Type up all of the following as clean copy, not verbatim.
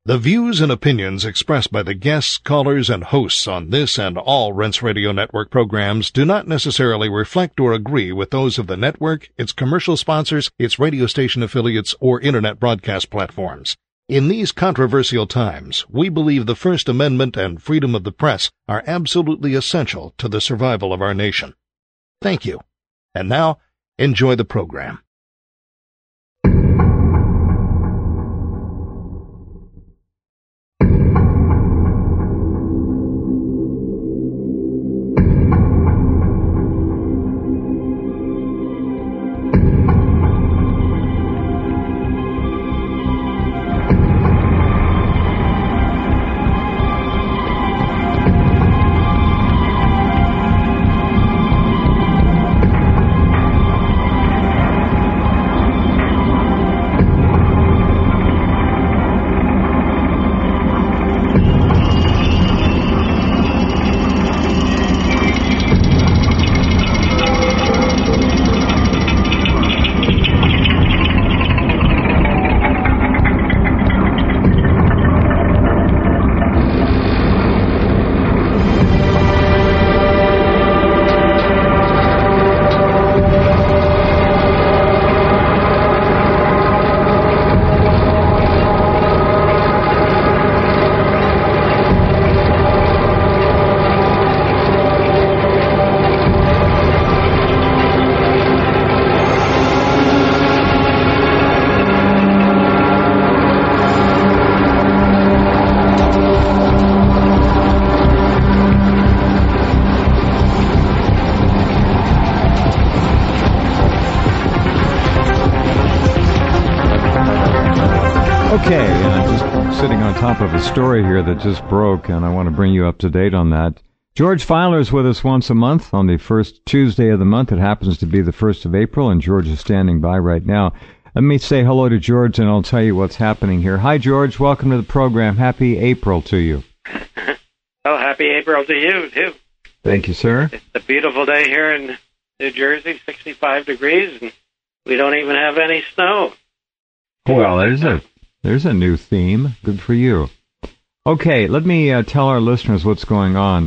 The views and opinions expressed by the guests, callers, and hosts on this and all Rense Radio Network programs do not necessarily reflect or agree with those of the network, its commercial sponsors, its radio station affiliates, or internet broadcast platforms. In these controversial times, we believe the First Amendment and freedom of the press are absolutely essential to the survival of our nation. Thank you. And now, enjoy the program. Okay, I'm just sitting on top of a story here that just broke, and I want to bring you up to date on that. George Filer's with us once a month on the first Tuesday of the month. It happens to be the 1st of April, and George is standing by right now. Let me say hello to George, and I'll tell you what's happening here. Hi, George. Welcome to the program. Happy April to you. Oh, happy April to you, too. Thank you, sir. It's a beautiful day here in New Jersey, 65 degrees, and we don't even have any snow. Well, there's a new theme. Good for you. Okay, let me tell our listeners what's going on.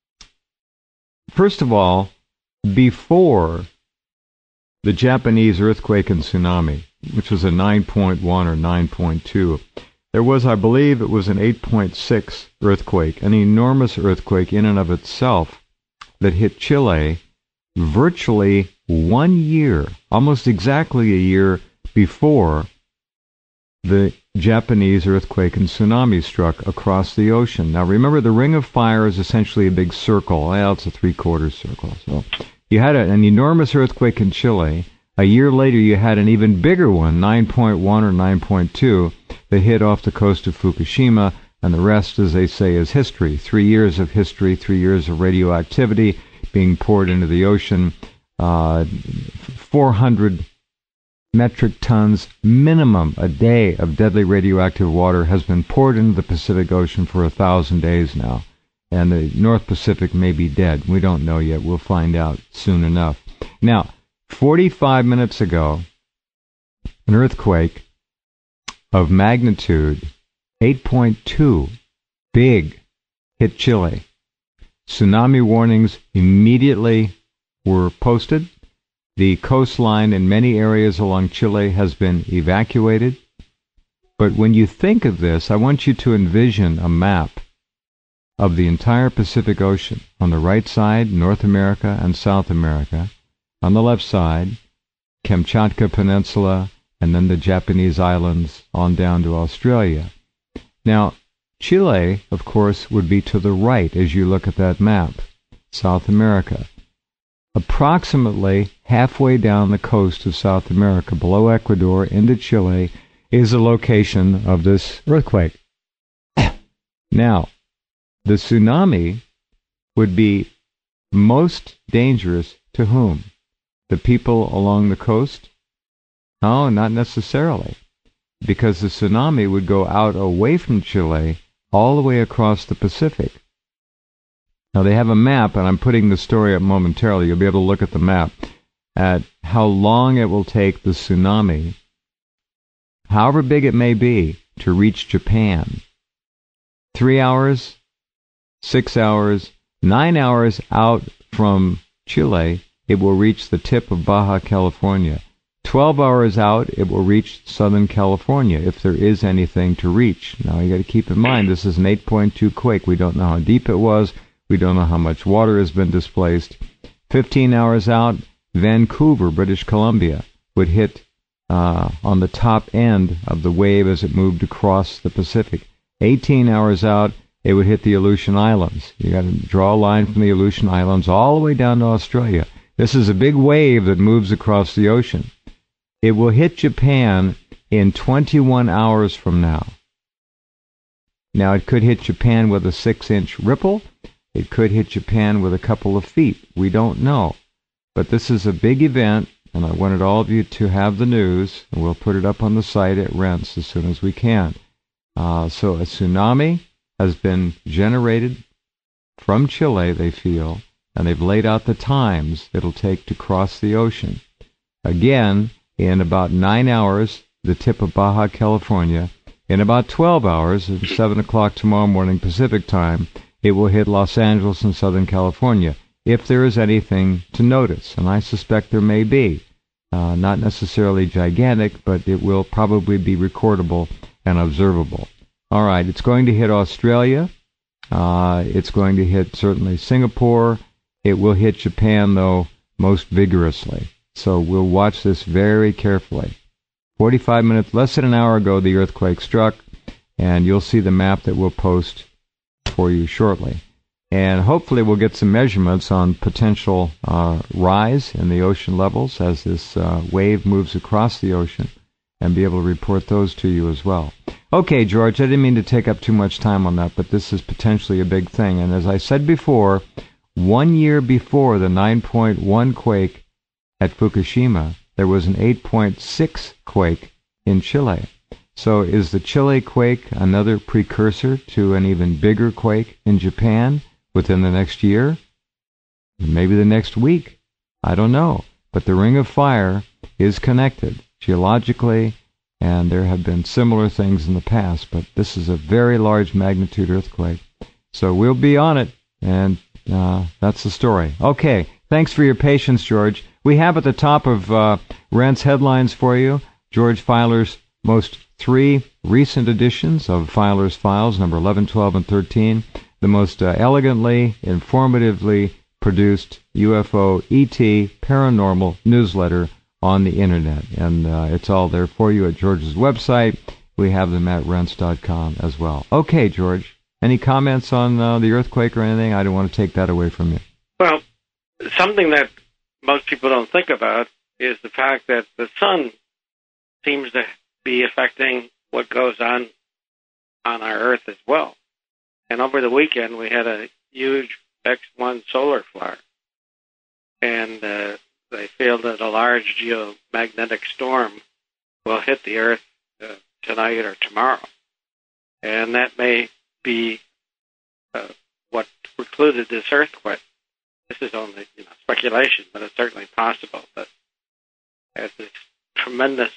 First of all, before the Japanese earthquake and tsunami, which was a 9.1 or 9.2, there was, I believe, it was an 8.6 earthquake, an enormous earthquake in and of itself that hit Chile virtually 1 year, almost exactly a year before the Japanese earthquake and tsunami struck across the ocean. Now, remember, the Ring of Fire is essentially a big circle. Well, it's a three-quarter circle. So you had an enormous earthquake in Chile. A year later, you had an even bigger one, 9.1 or 9.2, that hit off the coast of Fukushima, and the rest, as they say, is history. 3 years of history, 3 years of radioactivity being poured into the ocean, 400 metric tons minimum a day of deadly radioactive water has been poured into the Pacific Ocean for 1,000 days now. And the North Pacific may be dead. We don't know yet. We'll find out soon enough. Now, 45 minutes ago, an earthquake of magnitude 8.2, big, hit Chile. Tsunami warnings immediately were posted. The coastline in many areas along Chile has been evacuated. But when you think of this, I want you to envision a map of the entire Pacific Ocean. On the right side, North America and South America. On the left side, Kamchatka Peninsula, and then the Japanese islands on down to Australia. Now, Chile, of course, would be to the right as you look at that map. South America. Approximately halfway down the coast of South America, below Ecuador, into Chile, is the location of this earthquake. Now, the tsunami would be most dangerous to whom? The people along the coast? No, not necessarily, because the tsunami would go out away from Chile all the way across the Pacific. Now, they have a map, and I'm putting the story up momentarily. You'll be able to look at the map at how long it will take the tsunami, however big it may be, to reach Japan. 3 hours, 6 hours, 9 hours out from Chile, it will reach the tip of Baja California. 12 hours out, it will reach Southern California, if there is anything to reach. Now, you got to keep in mind, this is an 8.2 quake. We don't know how deep it was. We don't know how much water has been displaced. 15 hours out, Vancouver, British Columbia, would hit on the top end of the wave as it moved across the Pacific. 18 hours out, it would hit the Aleutian Islands. You got to draw a line from the Aleutian Islands all the way down to Australia. This is a big wave that moves across the ocean. It will hit Japan in 21 hours from now. Now, it could hit Japan with a 6-inch ripple. It could hit Japan with a couple of feet. We don't know. But this is a big event, and I wanted all of you to have the news, and we'll put it up on the site at Rense as soon as we can. So a tsunami has been generated from Chile, they feel, and they've laid out the times it'll take to cross the ocean. Again, in about 9 hours, the tip of Baja California. In about 12 hours, at 7 o'clock tomorrow morning Pacific time, it will hit Los Angeles and Southern California, if there is anything to notice, and I suspect there may be. Not necessarily gigantic, but it will probably be recordable and observable. All right, it's going to hit Australia. It's going to hit certainly Singapore. It will hit Japan, though, most vigorously. So we'll watch this very carefully. 45 minutes, less than an hour ago, the earthquake struck, and you'll see the map that we'll post for you shortly. And hopefully we'll get some measurements on potential rise in the ocean levels as this wave moves across the ocean, and be able to report those to you as well. Okay, George, I didn't mean to take up too much time on that, but this is potentially a big thing. And as I said before, 1 year before the 9.1 quake at Fukushima, there was an 8.6 quake in Chile. So is the Chile quake another precursor to an even bigger quake in Japan within the next year? Maybe the next week? I don't know. But the Ring of Fire is connected geologically, and there have been similar things in the past, but this is a very large magnitude earthquake. So we'll be on it, and that's the story. Okay, thanks for your patience, George. We have at the top of Rense headlines for you, George Filer's most 3 recent editions of Filer's Files, number 11, 12, and 13, the most elegantly, informatively produced UFO, ET, paranormal newsletter on the Internet. And it's all there for you at George's website. We have them at rense.com as well. Okay, George, any comments on the earthquake or anything? I don't want to take that away from you. Well, something that most people don't think about is the fact that the sun seems to be affecting what goes on our Earth as well. And over the weekend, we had a huge X1 solar flare. And they feel that a large geomagnetic storm will hit the Earth tonight or tomorrow. And that may be what precluded this earthquake. This is only speculation, but it's certainly possible that as this tremendous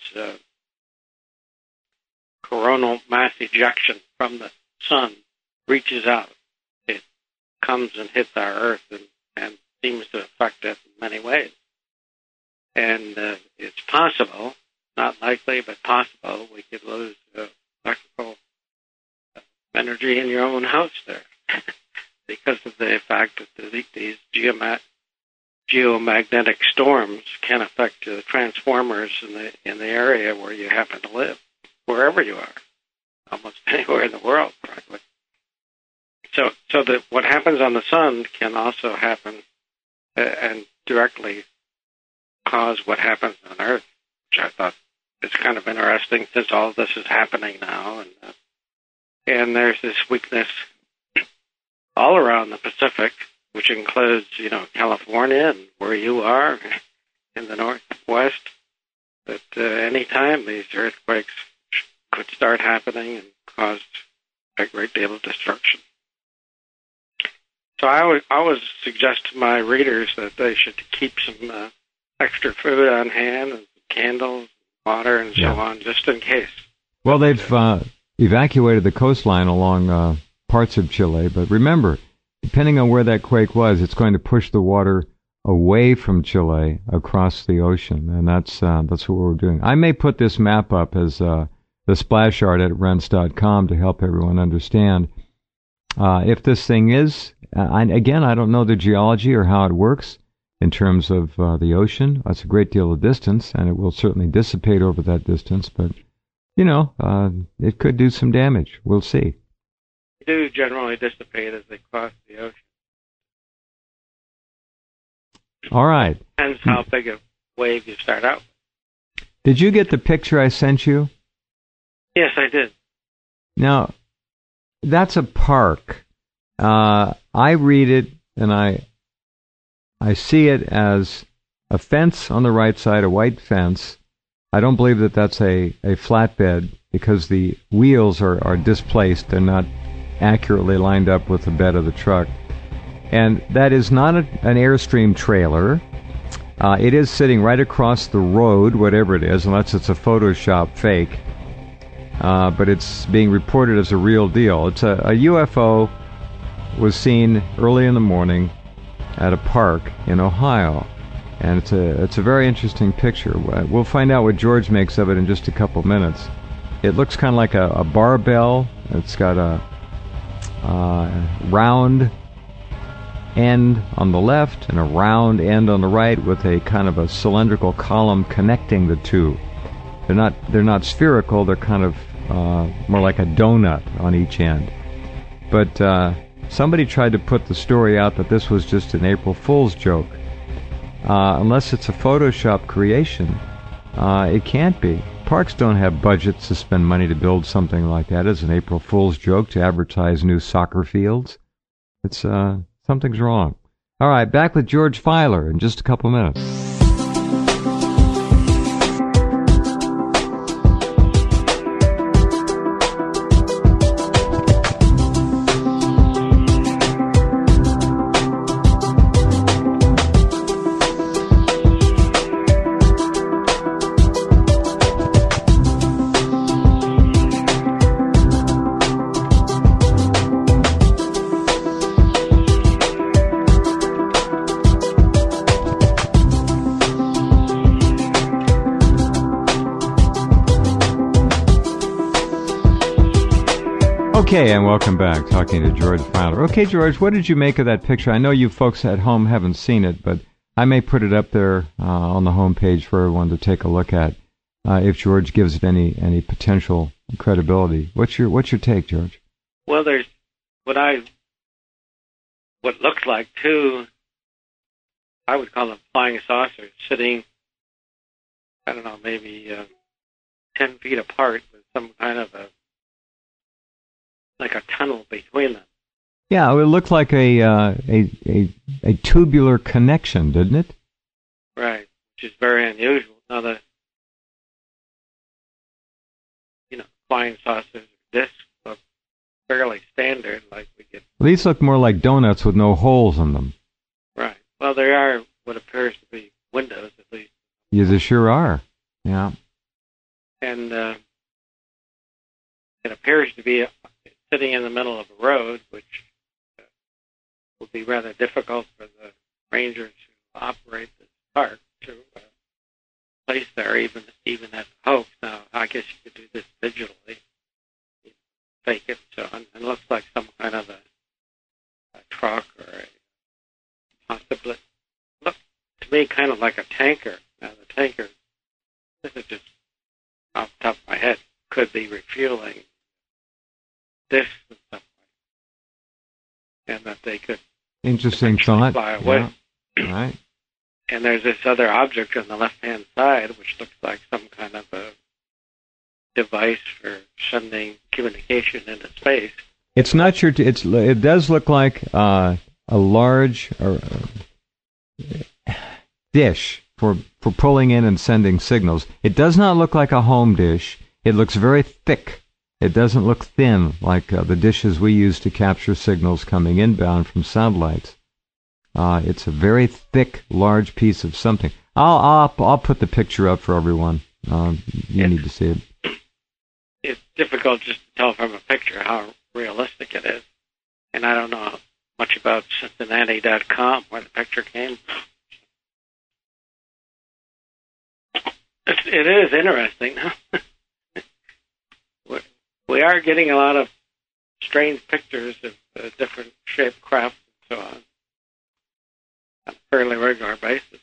coronal mass ejection from the sun reaches out, it comes and hits our Earth and seems to affect it in many ways. And it's possible, not likely, but possible, we could lose electrical energy in your own house there because of the fact that these geomagnetic storms can affect the transformers in the area where you happen to live, wherever you are, almost anywhere in the world, frankly. So that what happens on the sun can also happen and directly cause what happens on Earth, which I thought is kind of interesting since all of this is happening now. And there's this weakness all around the Pacific, which includes, California and where you are in the Northwest, that any time these earthquakes could start happening and cause a great deal of destruction. So I would always suggest to my readers that they should keep some extra food on hand and candles, water, and so on, just in case. Well, they've evacuated the coastline along parts of Chile. But remember, depending on where that quake was, it's going to push the water away from Chile across the ocean, and that's what we're doing. I may put this map up as the splash art at rense.com to help everyone understand. If this thing is, again, I don't know the geology or how it works in terms of the ocean. That's a great deal of distance, and it will certainly dissipate over that distance, but, it could do some damage. We'll see. They do generally dissipate as they cross the ocean. All right. Depends how big a wave you start out with. Did you get the picture I sent you? Yes, I did. Now, that's a park. I read it, and I see it as a fence on the right side, a white fence. I don't believe that that's a flatbed because the wheels are displaced. They're not accurately lined up with the bed of the truck. And that is not an Airstream trailer. It is sitting right across the road, whatever it is, unless it's a Photoshop fake. But it's being reported as a real deal. It's a UFO was seen early in the morning at a park in Ohio. And it's a very interesting picture. We'll find out what George makes of it in just a couple minutes. It looks kind of like a barbell. It's got a round end on the left and a round end on the right with a kind of a cylindrical column connecting the two. They're not spherical. They're kind of more like a donut on each end. But somebody tried to put the story out that this was just an April Fool's joke. Unless it's a Photoshop creation, it can't be. Parks don't have budgets to spend money to build something like that as an April Fool's joke to advertise new soccer fields. It's something's wrong. All right, back with George Filer in just a couple minutes. Okay, and welcome back, talking to George Filer. Okay, George, what did you make of that picture? I know you folks at home haven't seen it, but I may put it up there on the home page for everyone to take a look at if George gives it any potential credibility. What's your take, George? Well, there's what looks like two, I would call them flying saucers, sitting, I don't know, maybe 10 feet apart with some kind of like a tunnel between them. Yeah, it looked like a tubular connection, didn't it? Right, which is very unusual. Now the flying saucers, this look fairly standard, like we get. These look more like donuts with no holes in them. Right. Well, they are what appears to be windows, at least. Yeah, they sure are. Yeah. And it appears to be sitting in the middle of a road, which will be rather difficult for the rangers who operate this park to place there, even at the hoax. Now, I guess you could do this digitally, fake it, so it looks like some kind of a truck or possibly look to me kind of like a tanker. Now, the tanker, this is just off the top of my head, could be refueling this and stuff like that, and that they could interesting thought fly away. Yeah. Right. And there's this other object on the left-hand side, which looks like some kind of a device for sending communication into space. It's not sure. It does look like a large dish for pulling in and sending signals. It does not look like a home dish. It looks very thick. It doesn't look thin like the dishes we use to capture signals coming inbound from satellites. It's a very thick, large piece of something. I'll put the picture up for everyone. You need to see it. it's difficult just to tell from a picture how realistic it is. And I don't know much about Cincinnati.com, where the picture came from. It is interesting. We are getting a lot of strange pictures of different shaped craft and so on a fairly regular basis.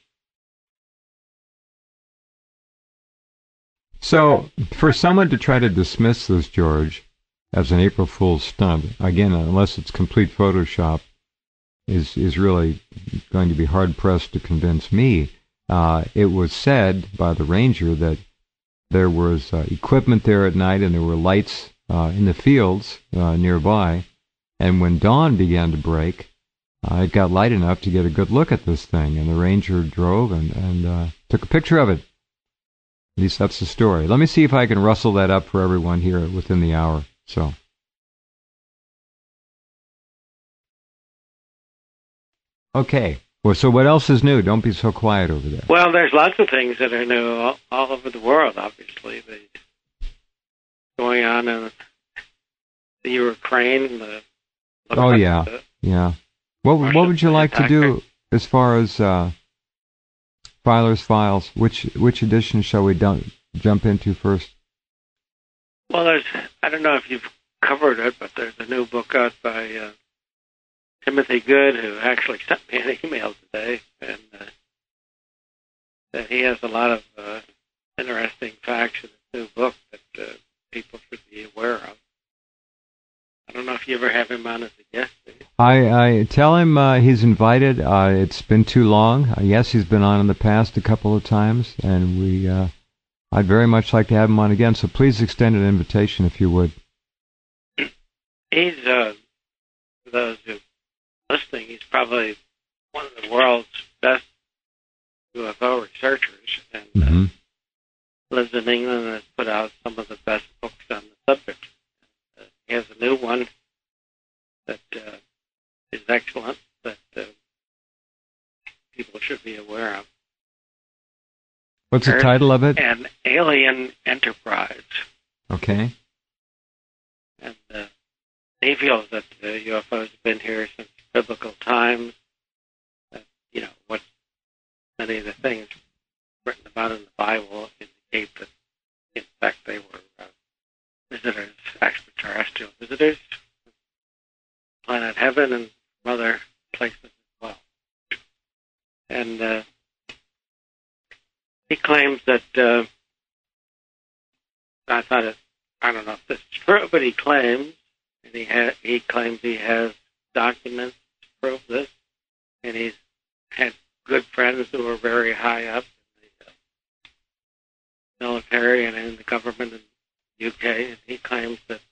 So, for someone to try to dismiss this, George, as an April Fool's stunt, again, unless it's complete Photoshop, is really going to be hard-pressed to convince me. It was said by the ranger that there was equipment there at night and there were lights in the fields nearby, and when dawn began to break, it got light enough to get a good look at this thing, and the ranger drove and took a picture of it. At least that's the story. Let me see if I can rustle that up for everyone here within the hour. So, okay. Well, so what else is new? Don't be so quiet over there. Well, there's lots of things that are new all over the world, obviously. Going on in the Ukraine. Oh, yeah. Yeah. What would you like to do as far as Filer's Files? Which edition shall we jump into first? Well, I don't know if you've covered it, but there's a new book out by Timothy Good, who actually sent me an email today, and that he has a lot of interesting facts in his new book that people should be aware of. I don't know if you ever have him on as a guest. I tell him he's invited. It's been too long. Yes, he's been on in the past a couple of times, and I'd very much like to have him on again, so please extend an invitation if you would. He's, for those who are listening, he's probably one of the world's best UFO researchers, and lives in England and has put out some of the best books on the subject. He has a new one that is excellent, that people should be aware of. What's the title of it? An Alien Enterprise. Okay. And he feels that UFOs have been here since biblical times. What many of the things written about in the Bible indicate that, in fact, they were visitors, extraterrestrial visitors, planet Heaven, and from other places as well. And he claims that, I don't know if this is true, but he claims, and he claims he has documents to prove this, and he's had good friends who are very high up in the military and in the government in the UK, and he claims that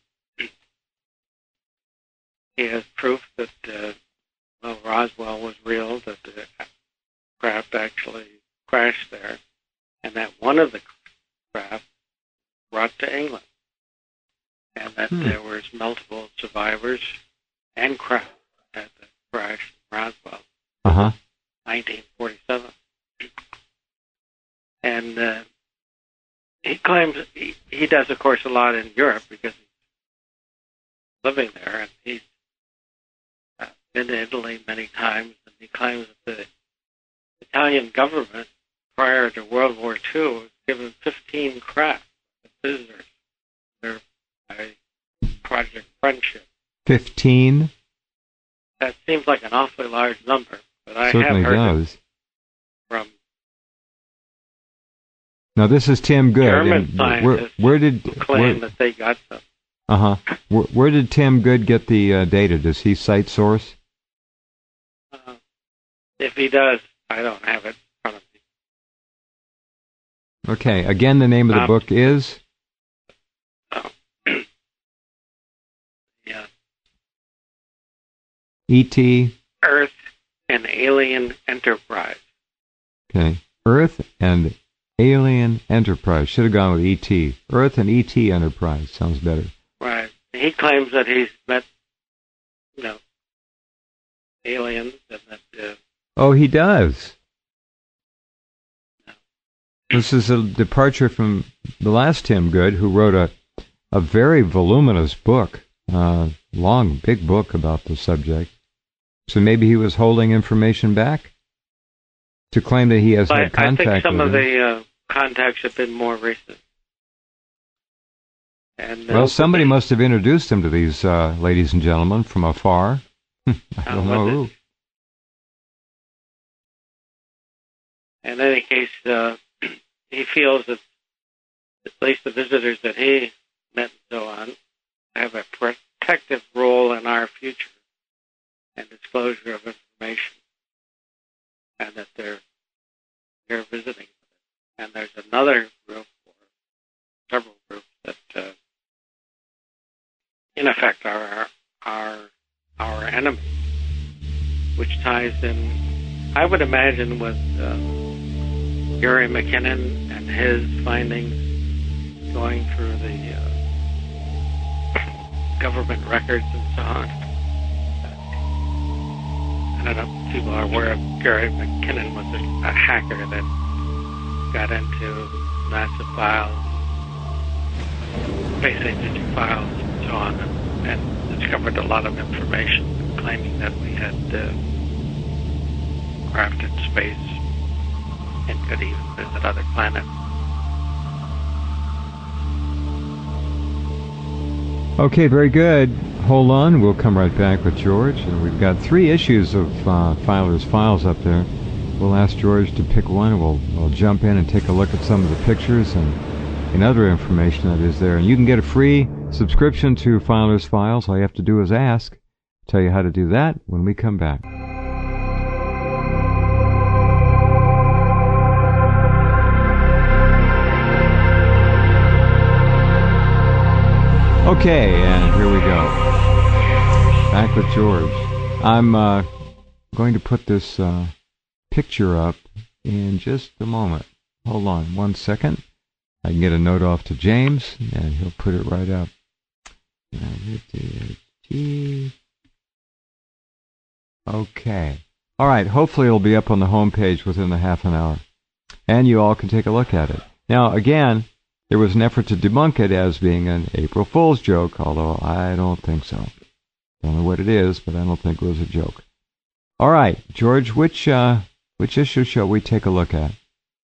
he has proof that Roswell was real, that the craft actually crashed there, and that one of the craft brought to England, and that there was multiple survivors and craft at the crash in Roswell, 1947. And he claims he does, of course, a lot in Europe because he's living there, and he's been to Italy many times, and he claims that the Italian government, prior to World War II, was given 15 craft as visitors by Project Friendship. 15? That seems like an awfully large number, but I Certainly have heard does. From now, this is Tim Good. German scientists who claim that they got some. Where did Tim Good get the data? Does he cite source? If he does, I don't have it in front of me. Okay. Again, the name of the book is? Yeah. E.T. Earth and Alien Enterprise. Okay. Earth and Alien Enterprise. Should have gone with E.T. Earth and E.T. Enterprise. Sounds better. Right. He claims that he's met, aliens, and that... Oh, he does. This is a departure from the last Tim Good, who wrote a very voluminous book, long, big book about the subject. So maybe he was holding information back to claim that he has had contact. I think some with of the contacts have been more recent. And, well, somebody must have introduced him to these ladies and gentlemen from afar. I don't know who. In any case, he feels that at least the visitors that he met and so on have a protective role in our future and disclosure of information, and that they're here visiting. And there's another group, or several groups, that in effect are our enemies, which ties in, I would imagine, with Gary McKinnon and his findings going through the government records and so on. I don't know if people are aware of Gary McKinnon was a hacker that got into massive files, space agency files, and so on, and discovered a lot of information, claiming that we had craft in space and could even visit other planets. Okay, very good. Hold on, we'll come right back with George. And we've got 3 issues of Filer's Files up there. We'll ask George to pick one, and we'll jump in and take a look at some of the pictures and other information that is there. And you can get a free subscription to Filer's Files. All you have to do is ask. I'll tell you how to do that when we come back. Okay, and here we go. Back with George. I'm going to put this picture up in just a moment. Hold on 1 second. I can get a note off to James, and he'll put it right up. Okay. All right, hopefully it'll be up on the home page within the half an hour, and you all can take a look at it. Now, again, there was an effort to debunk it as being an April Fool's joke, although I don't think so. Don't know what it is, but I don't think it was a joke. All right, George, which issue shall we take a look at?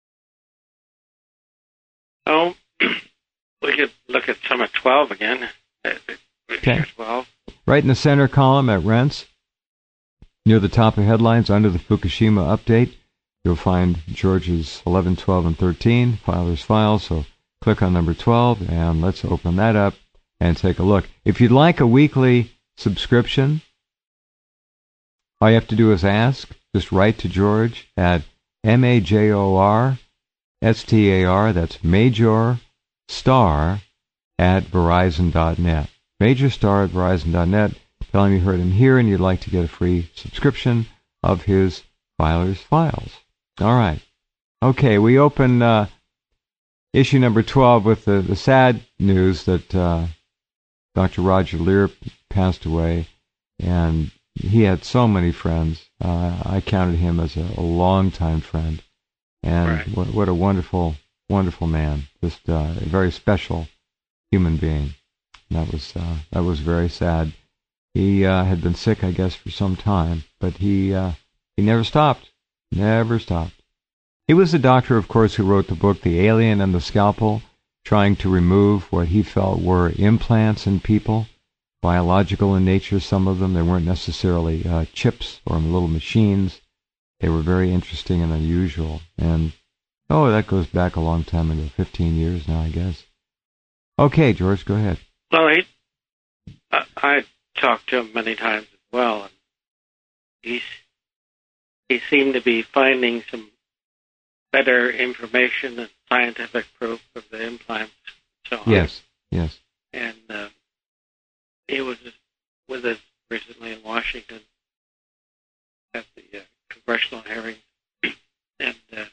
Oh, we could look at Summit 12 again. Okay. 12. Right in the center column at Rents, near the top of headlines, under the Fukushima update, you'll find George's 11, 12, and 13, Filer's Files, so click on number 12, and let's open that up and take a look. If you'd like a weekly subscription, all you have to do is ask. Just write to George at MAJORSTAR, that's Major Star at Verizon.net. Major Star at Verizon.net. Tell him you heard him here and you'd like to get a free subscription of his Filer's Files. All right. Okay, we open issue number 12 with the sad news that Dr. Roger Leir passed away, and he had so many friends. I counted him as a longtime friend, and right. What a wonderful, wonderful man. Just a very special human being. That was very sad. He had been sick, I guess, for some time, but he never stopped. Never stopped. He was the doctor, of course, who wrote the book The Alien and the Scalpel, trying to remove what he felt were implants in people, biological in nature, some of them. They weren't necessarily chips or little machines. They were very interesting and unusual. And, that goes back a long time ago, 15 years now, I guess. Okay, George, go ahead. Well, I talked to him many times as well, and he seemed to be finding some better information and scientific proof of the implants and so on. Yes. And he was with us recently in Washington at the congressional hearing, and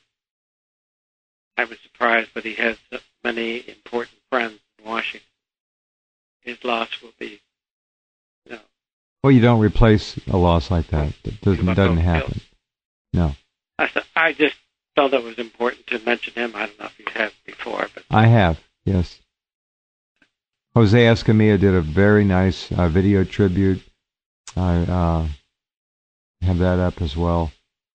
I was surprised, but he has many important friends in Washington. His loss will be, Well, you don't replace a loss like that. It doesn't happen. No. I just felt it was important to mention him. I don't know if you have before, but I have, yes. Jose Escamilla did a very nice video tribute. I have that up as well.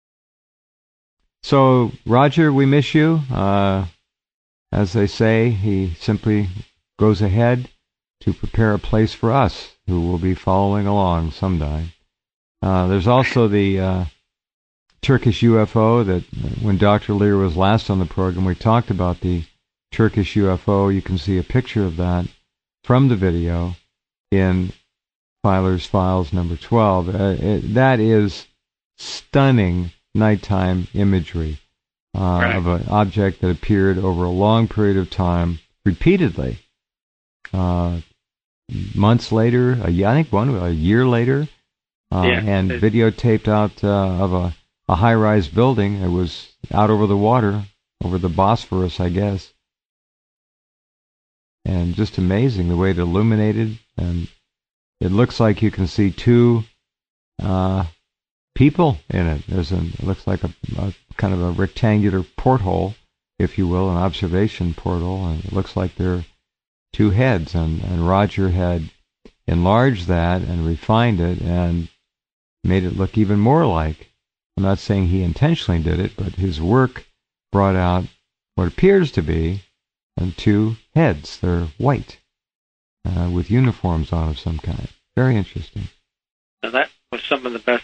So, Roger, we miss you. As they say, he simply goes ahead to prepare a place for us, who will be following along someday. There's also the Turkish UFO that when Dr. Lear was last on the program, we talked about the Turkish UFO. You can see a picture of that from the video in Filer's Files number 12. That is stunning nighttime imagery of an object that appeared over a long period of time, repeatedly. Months later, I think a year later, and videotaped out of a high-rise building. It was out over the water, over the Bosphorus, I guess. And just amazing the way it illuminated, and it looks like you can see two people in it. It looks like a kind of a rectangular porthole, if you will, an observation portal, and it looks like there are two heads, and Roger had enlarged that and refined it and made it look even more like, I'm not saying he intentionally did it, but his work brought out what appears to be two heads. They're white, with uniforms on of some kind. Very interesting. Now that was some of the best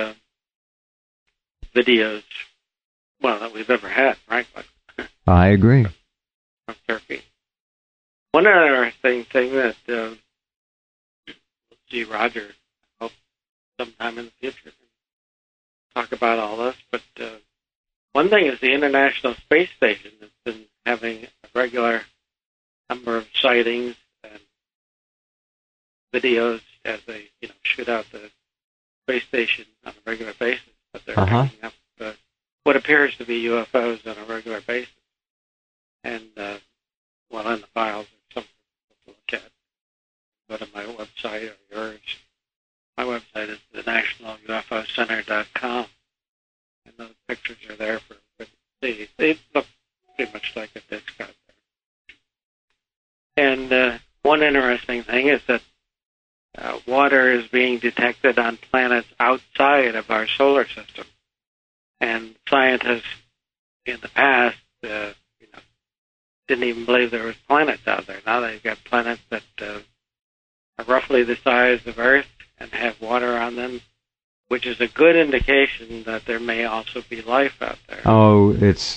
videos, that we've ever had, frankly. I agree. From Turkey. One interesting thing that we'll see Roger, I hope, sometime in the future, talk about all this, but one thing is the International Space Station has been having a regular number of sightings and videos as they shoot out the space station on a regular basis, but they're hanging up what appears to be UFOs on a regular basis. And, in the files or something to look at. Go to my website or yours. My website is thenationalufocenter.com. And those pictures are there for everybody to see. They look pretty much like a disc out there. And one interesting thing is that water is being detected on planets outside of our solar system. And scientists in the past, didn't even believe there was planets out there. Now they've got planets that are roughly the size of Earth and have water on them, which is a good indication that there may also be life out there. Oh, it's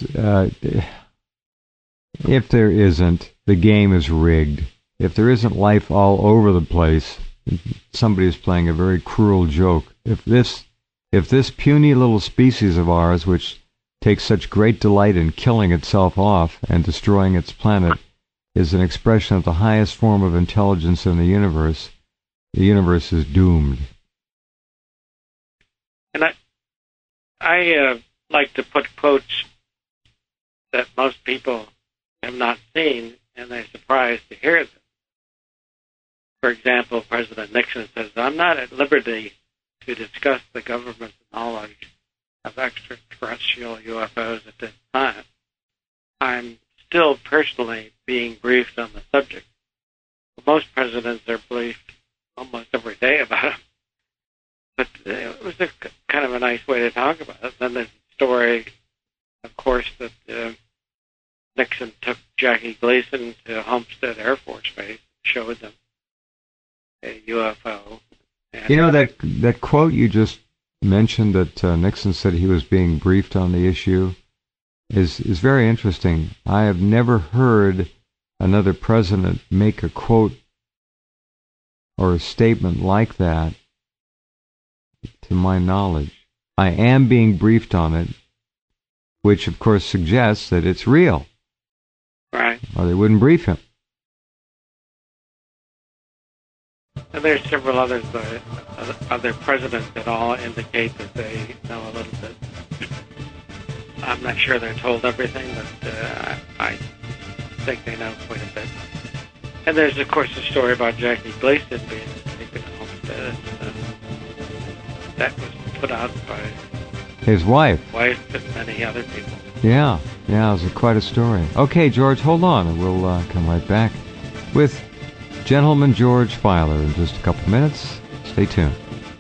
if there isn't, the game is rigged. If there isn't life all over the place, somebody is playing a very cruel joke. If this puny little species of ours, which takes such great delight in killing itself off and destroying its planet, is an expression of the highest form of intelligence in the universe is doomed. And I like to put quotes that most people have not seen, and they're surprised to hear them. For example, President Nixon says, "I'm not at liberty to discuss the government's knowledge of extraterrestrial UFOs at this time. I'm still personally being briefed on the subject." Most presidents are briefed almost every day about them. But it was kind of a nice way to talk about it. Then there's a story, of course, that Nixon took Jackie Gleason to Homestead Air Force Base and showed them a UFO. And that quote you just mentioned that Nixon said he was being briefed on the issue is very interesting. I have never heard another president make a quote or a statement like that, to my knowledge. I am being briefed on it, which of course suggests that it's real. Right. Or they wouldn't brief him. And there's several others, other presidents that all indicate that they know a little bit. I'm not sure they're told everything, but I think they know quite a bit. And there's, of course, a story about Jackie Gleason being taken home. That was put out by his wife and many other people. Yeah, it was quite a story. Okay, George, hold on, and we'll come right back with Gentleman George Filer in just a couple minutes. Stay tuned.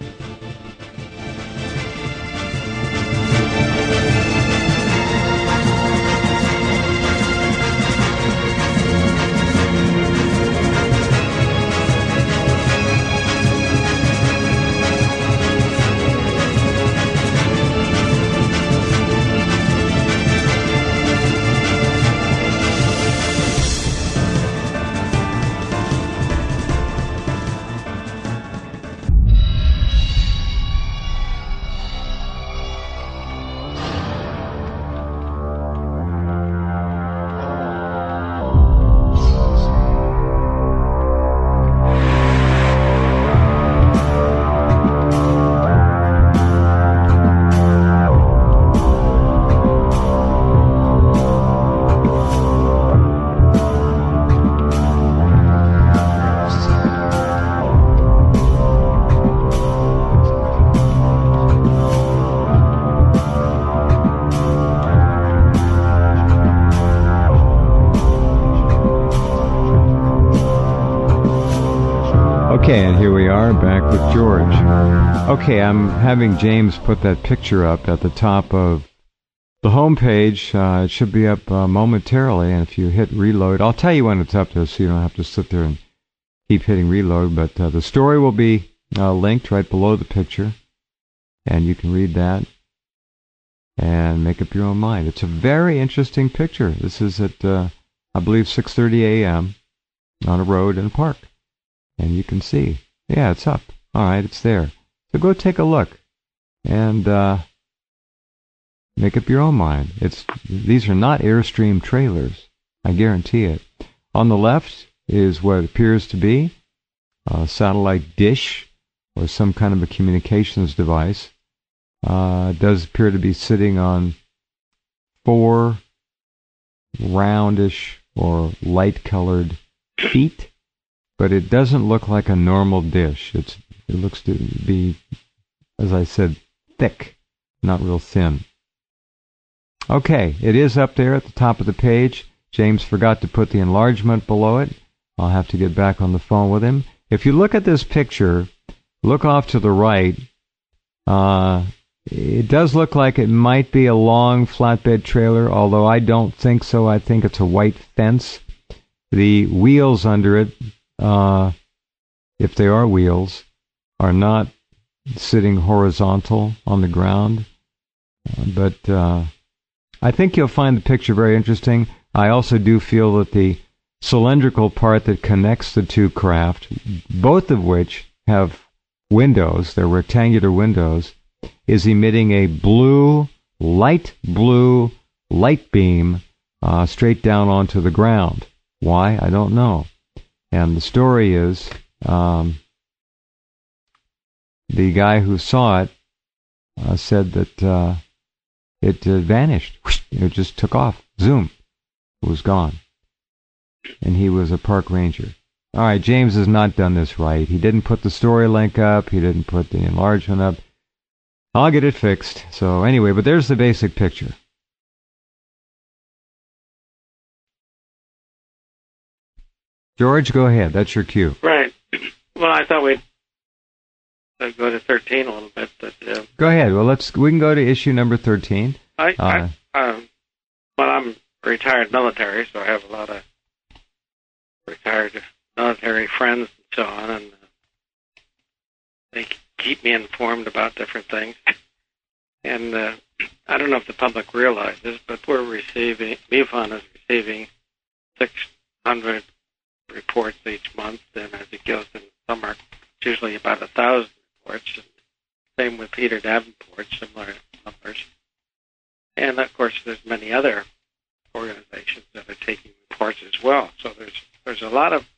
Okay, and here we are back with George. Okay, I'm having James put that picture up at the top of the home page. It should be up momentarily, and if you hit reload, I'll tell you when it's up there so you don't have to sit there and keep hitting reload, but the story will be linked right below the picture, and you can read that and make up your own mind. It's a very interesting picture. This is at, I believe, 6:30 a.m. on a road in a park. And you can see, yeah, it's up. All right, it's there. So go take a look and make up your own mind. These are not Airstream trailers, I guarantee it. On the left is what appears to be a satellite dish or some kind of a communications device. It does appear to be sitting on 4 roundish or light-colored feet. But it doesn't look like a normal dish. It looks to be, as I said, thick, not real thin. Okay, it is up there at the top of the page. James forgot to put the enlargement below it. I'll have to get back on the phone with him. If you look at this picture, look off to the right. It does look like it might be a long flatbed trailer, although I don't think so. I think it's a white fence. The wheels under it, if they are wheels, are not sitting horizontal on the ground. But I think you'll find the picture very interesting. I also do feel that the cylindrical part that connects the two craft, both of which have windows, they're rectangular windows, is emitting a light blue light beam straight down onto the ground. Why? I don't know. And the story is, the guy who saw it said that it vanished. It just took off. Zoom. It was gone. And he was a park ranger. All right, James has not done this right. He didn't put the story link up. He didn't put the enlargement up. I'll get it fixed. So anyway, but there's the basic picture. George, go ahead. That's your cue. Right. Well, I thought we'd go to 13 a little bit, but go ahead. Well, we can go to issue number 13. Well, I'm retired military, so I have a lot of retired military friends and so on, and they keep me informed about different things. And I don't know if the public realizes, but MUFON is receiving 600 reports each month, and as it goes in the summer, it's usually about 1,000 reports. And same with Peter Davenport, similar numbers. And of course, there's many other organizations that are taking reports as well. So there's a lot of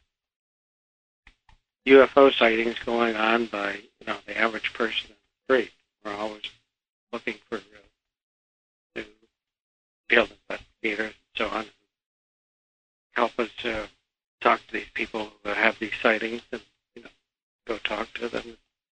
UFO sightings going on by the average person in the street. We're always looking for new field investigators and so on, help us talk to these people who have these sightings, and go talk to them,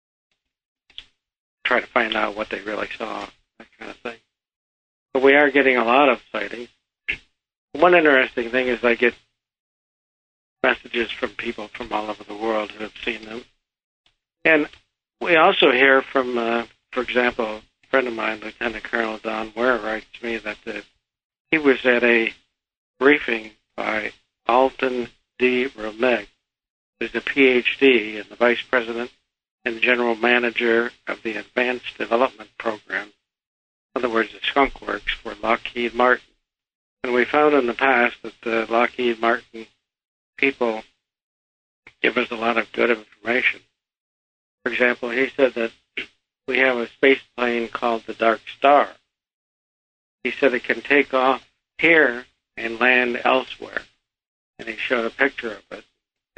try to find out what they really saw, that kind of thing. But we are getting a lot of sightings. One interesting thing is I get messages from people from all over the world who have seen them. And we also hear from, for example, a friend of mine, Lieutenant Colonel Don Ware, writes to me that he was at a briefing by Alton D. Romeg, who's a PhD and the Vice President and General Manager of the Advanced Development Program, in other words, the Skunk Works for Lockheed Martin. And we found in the past that the Lockheed Martin people give us a lot of good information. For example, he said that we have a space plane called the Dark Star. He said it can take off here and land elsewhere. And he showed a picture of it.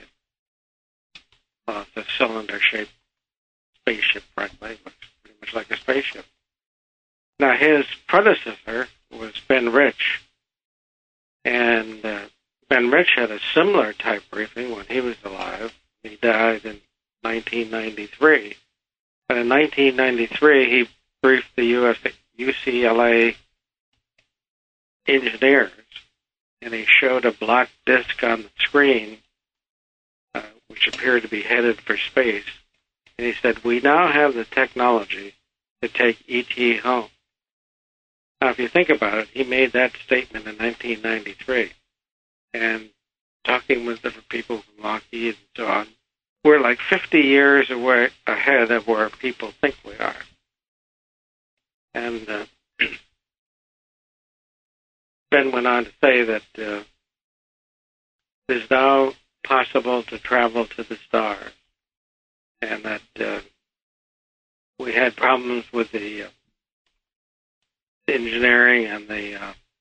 Well, it's a cylinder-shaped spaceship, frankly. It looks pretty much like a spaceship. Now, his predecessor was Ben Rich. And Ben Rich had a similar type briefing when he was alive. He died in 1993. But in 1993, he briefed the UCLA engineers, and he showed a black disk on the screen, which appeared to be headed for space. And he said, "We now have the technology to take ET home." Now, if you think about it, he made that statement in 1993. And talking with different people from Lockheed and so on, we're like 50 years away ahead of where people think we are. And Ben went on to say that it is now possible to travel to the stars, and that we had problems with the engineering and the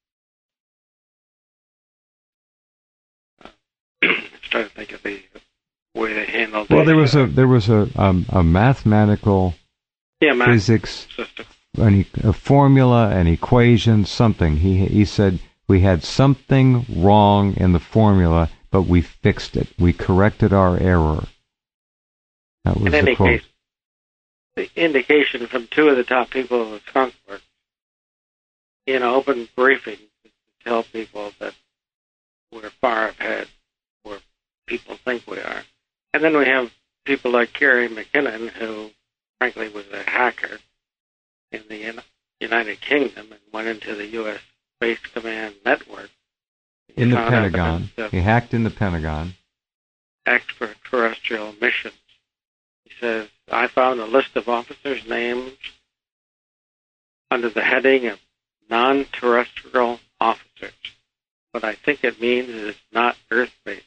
I'm trying to think of the way they handled. Well, there was a mathematical physics system. A formula, an equation, something. He said we had something wrong in the formula, but we fixed it. We corrected our error. That was in any the quote. case, the indication from two of the top people of the Skunk Works in open briefings to tell people that we're far ahead where people think we are. And then we have people like Kerry McKinnon, who frankly was a hacker in the United Kingdom and went into the U.S. Space Command network. In the Pentagon. He hacked in the Pentagon. Extraterrestrial missions. He says, "I found a list of officers' names under the heading of non-terrestrial officers. What I think it means is not Earth-based."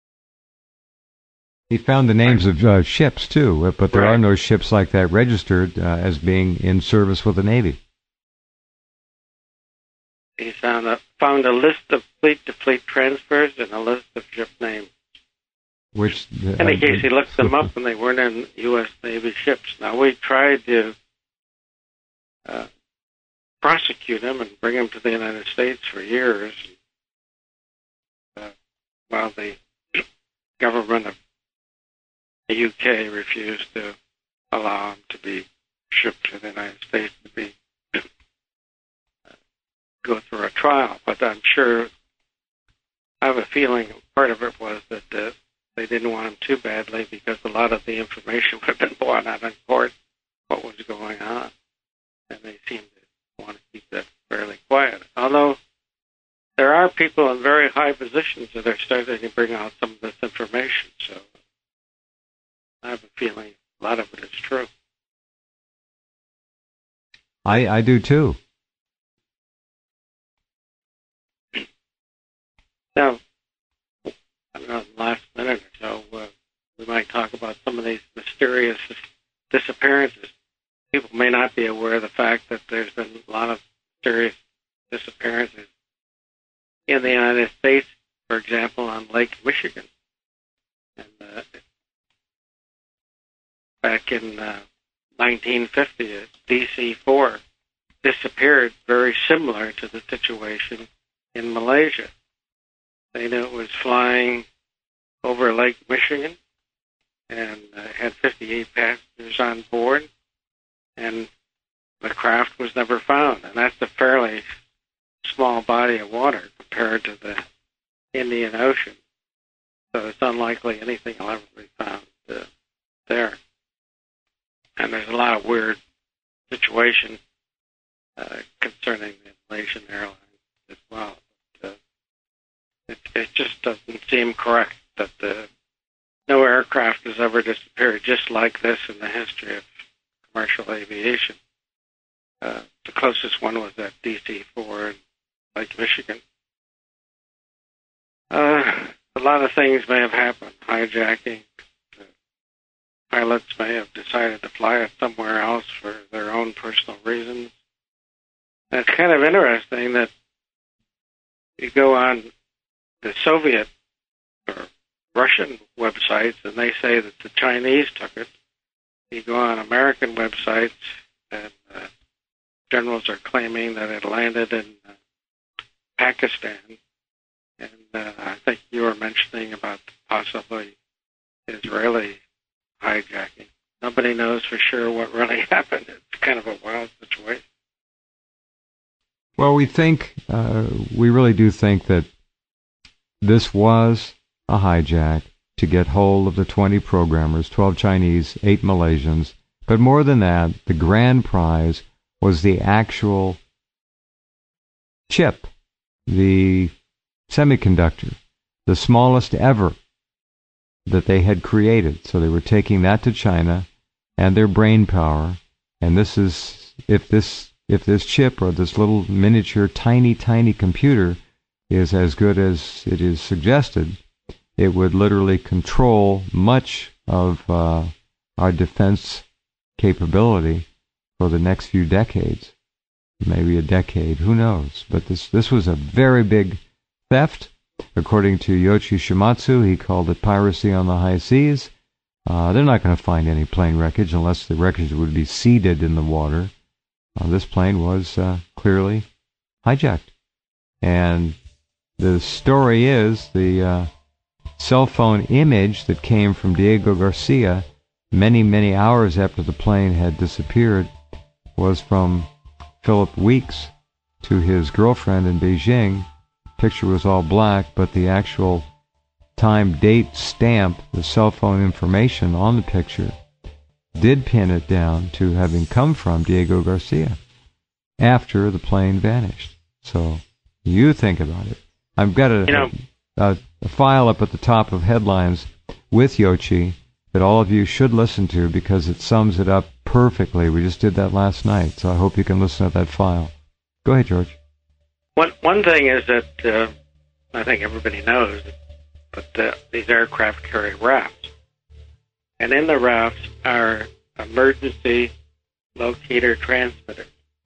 He found the names of ships, too, but there Right. are no ships like that registered as being in service with the Navy. He found a list of fleet-to-fleet transfers and a list of ship names. Which, In any case, he looked them up, and they weren't in U.S. Navy ships. Now, we tried to prosecute him and bring him to the United States for years, while the government of the U.K. refused to allow him to be shipped to the United States to be go through a trial. But I'm sure, I have a feeling part of it was that they didn't want him too badly because a lot of the information would have been brought out in court, what was going on. And they seemed to want to keep that fairly quiet. Although there are people in very high positions that are starting to bring out some of this information. So I have a feeling a lot of it is true. I do too. Now, I don't know, in the last minute or so, we might talk about some of these mysterious disappearances. People may not be aware of the fact that there's been a lot of mysterious disappearances in the United States, for example, on Lake Michigan. And back in 1950, a DC-4 disappeared, very similar to the situation in Malaysia. They knew it was flying over Lake Michigan and had 58 passengers on board, and the craft was never found. And that's a fairly small body of water compared to the Indian Ocean. So unlikely anything will ever be found there. And there's a lot of weird situations concerning the Malaysian Airlines as well. But, it just doesn't seem correct that no aircraft has ever disappeared just like this in the history of commercial aviation. The closest one was at DC-4 in Lake Michigan. A lot of things may have happened. Hijacking. Pilots may have decided to fly it somewhere else for their own personal reasons. And it's kind of interesting that you go on the Soviet or Russian websites and they say that the Chinese took it. You go on American websites and generals are claiming that it landed in Pakistan. And I think you were mentioning about possibly Israeli hijacking. Nobody knows for sure what really happened. It's kind of a wild situation. Well, we really do think that this was a hijack to get hold of the 20 programmers, 12 Chinese, 8 Malaysians. But more than that, the grand prize was the actual chip, the semiconductor, the smallest ever that they had created. So they were taking that to China and their brain power. And this is, if this chip or this little miniature tiny computer is as good as it is suggested, it would literally control much of our defense capability for the next few decades, maybe a decade, who knows. But this was a very big theft. According to Yoichi Shimatsu, he called it piracy on the high seas. They're not going to find any plane wreckage unless the wreckage would be seeded in the water. This plane was clearly hijacked. And the story is the cell phone image that came from Diego Garcia many hours after the plane had disappeared was from Philip Weeks to his girlfriend in Beijing. Picture was all black, but the actual time, date, stamp, the cell phone information on the picture did pin it down to having come from Diego Garcia after the plane vanished. So you think about it. I've got a file up at the top of headlines with Yoichi that all of you should listen to because it sums it up perfectly. We just did that last night, so I hope you can listen to that file. Go ahead, George. One thing is that I think everybody knows, but these aircraft carry rafts. And in the rafts are emergency locator transmitters.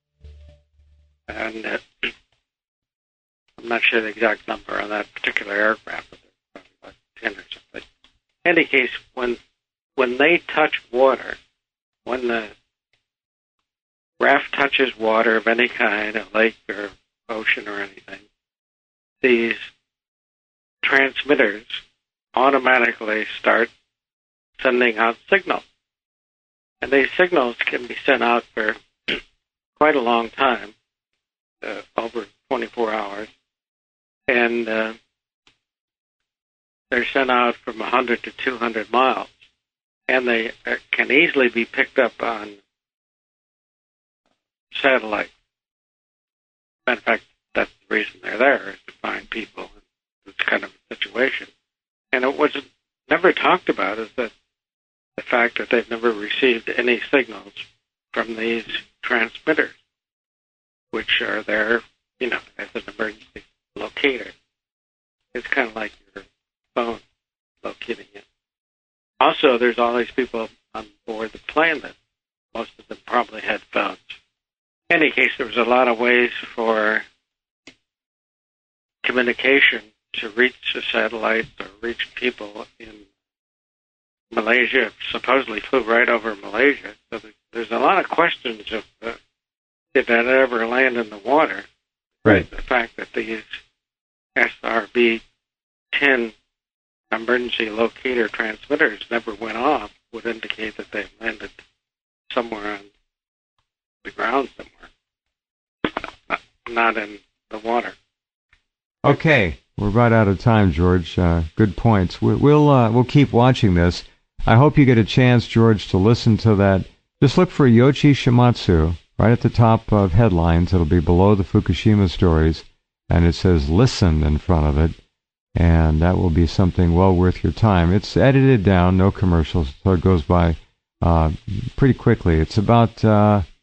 And I'm not sure the exact number on that particular aircraft, but there's probably about 10 or something. In any case, when they touch water, when the raft touches water of any kind, a lake or ocean or anything, these transmitters automatically start sending out signals. And these signals can be sent out for quite a long time, over 24 hours. And they're sent out from 100 to 200 miles. And they can easily be picked up on satellite. Matter of fact, that's the reason they're there, is to find people in this kind of a situation. And it was never talked about is that the fact that they've never received any signals from these transmitters, which are there, as an emergency locator. It's kind of like your phone locating it. Also, there's all these people on board the plane that most of them probably had phones. In any case, there was a lot of ways for communication to reach the satellites or reach people in Malaysia. Supposedly flew right over Malaysia. So there's a lot of questions of if that ever land in the water. Right. The fact that these SRB-10 emergency locator transmitters never went off would indicate that they landed somewhere on the ground somewhere, not in the water. Okay. We're right out of time, George. Good points. We'll keep watching this. I hope you get a chance, George, to listen to that. Just look for Yoichi Shimatsu right at the top of headlines. It'll be below the Fukushima stories, and it says "Listen" in front of it, and that will be something well worth your time. It's edited down, no commercials, so it goes by pretty quickly. It's about